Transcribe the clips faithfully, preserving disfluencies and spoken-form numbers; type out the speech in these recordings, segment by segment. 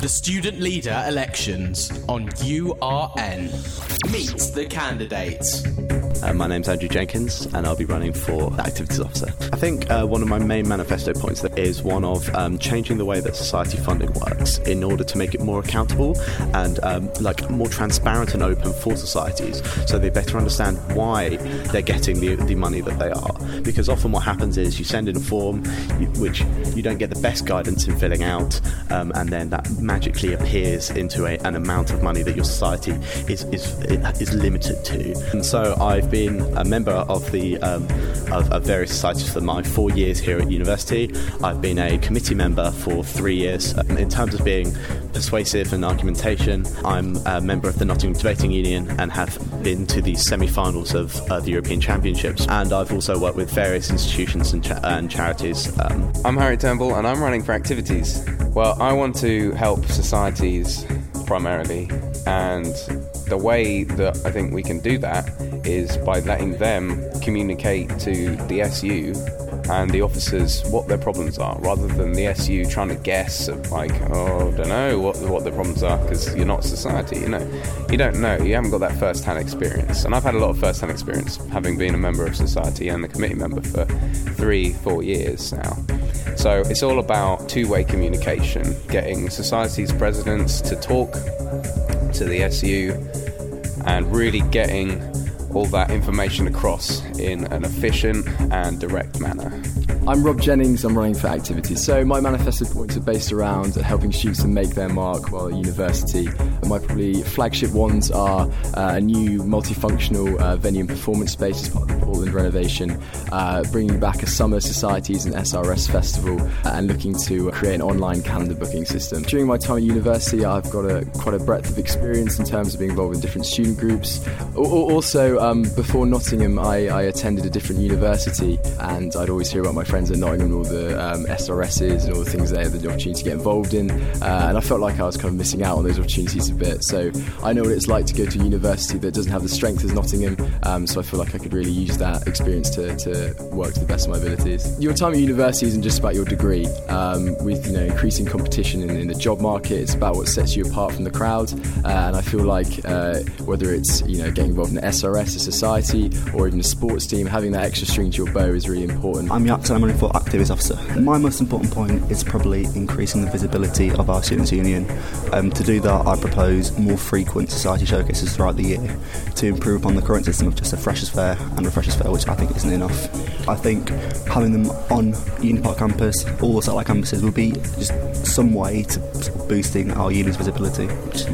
The Student Leader Elections on U R N. Meet the candidates. Uh, my name's Andrew Jenkins and I'll be running for Activities Officer. I think uh, one of my main manifesto points is one of um, changing the way that society funding works in order to make it more accountable and um, like more transparent and open for societies, so they better understand why they're getting the, the money that they are. Because often what happens is you send in a form you, which you don't get the best guidance in filling out, um, and then that magically appears into a, an amount of money that your society is, is, is limited to. And so I've been a member of the um, of, of various societies for my four years here at university. I've been a committee member for three years. Um, in terms of being persuasive and argumentation, I'm a member of the Nottingham Debating Union and have been to the semi-finals of uh, the European Championships, and I've also worked with various institutions and, cha- and charities. Um, I'm Harry Turnbull and I'm running for Activities. Well, I want to help societies primarily, and the way that I think we can do that is by letting them communicate to the S U and the officers what their problems are, rather than the S U trying to guess of like, oh, I don't know what what their problems are, because you're not society, you know. You don't know, you haven't got that first-hand experience. And I've had a lot of first-hand experience, having been a member of society and a committee member for three, four years now. So it's all about two-way communication, getting society's presidents to talk to the S U and really getting all that information across in an efficient and direct manner. I'm Rob Jennings, I'm running for Activities. So my manifesto points are based around helping students to make their mark while at university. And my probably flagship ones are uh, a new multifunctional uh, venue and performance space as part of the Portland renovation, uh, bringing back a Summer Societies and S R S festival, uh, and looking to create an online calendar booking system. During my time at university, I've got a quite a breadth of experience in terms of being involved in different student groups. Also, um, before Nottingham, I, I attended a different university, and I'd always hear about my friends at Nottingham, all the um, S R Ss and all the things they had the opportunity to get involved in, uh, and I felt like I was kind of missing out on those opportunities a bit. So I know what it's like to go to a university that doesn't have the strength as Nottingham, um, so I feel like I could really use that experience to, to work to the best of my abilities. Your time at university isn't just about your degree. Um, with you know increasing competition in, in the job market, it's about what sets you apart from the crowd, uh, and I feel like uh, whether it's you know getting involved in an S R S, a society, or even a sports team, having that extra string to your bow is really important. I'm Yax, I'm running for Activities Officer. My most important point is probably increasing the visibility of our Students' Union. Um, to do that, I propose more frequent society showcases throughout the year to improve upon the current system of just a Freshers' Fair and a Freshers' Fair, which I think isn't enough. I think having them on Uni Park campus, all the satellite campuses, would be just some way to sort of boosting our union's visibility.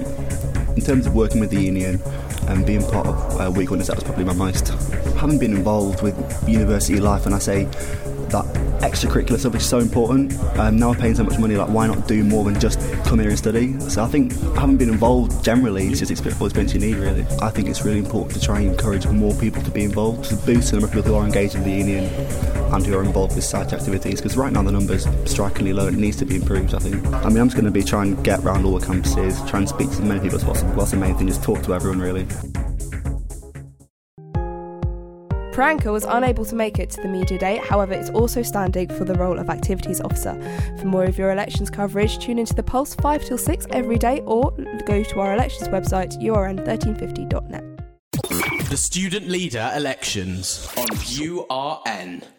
In terms of working with the union and being part of uh, Week Witness, that was probably my most. Having been involved with university life, and I say that extracurricular stuff is so important. Um, now we're paying so much money, like why not do more than just come here and study? So I think having been involved generally is just experience, all experience you need, really. I think it's really important to try and encourage more people to be involved, to boost the number of people who are engaged in the union and who are involved with society activities, because right now the number's strikingly low and it needs to be improved, I think. I mean, I'm just going to be trying to get around all the campuses, try and speak to as many people as possible. That's the main thing, just talk to everyone, really. Priyanka was unable to make it to the media day, however it's also standing for the role of Activities Officer. For more of your elections coverage, tune into the Pulse five till six every day or go to our elections website, U R N thirteen fifty dot net. The Student Leader Elections on U R N.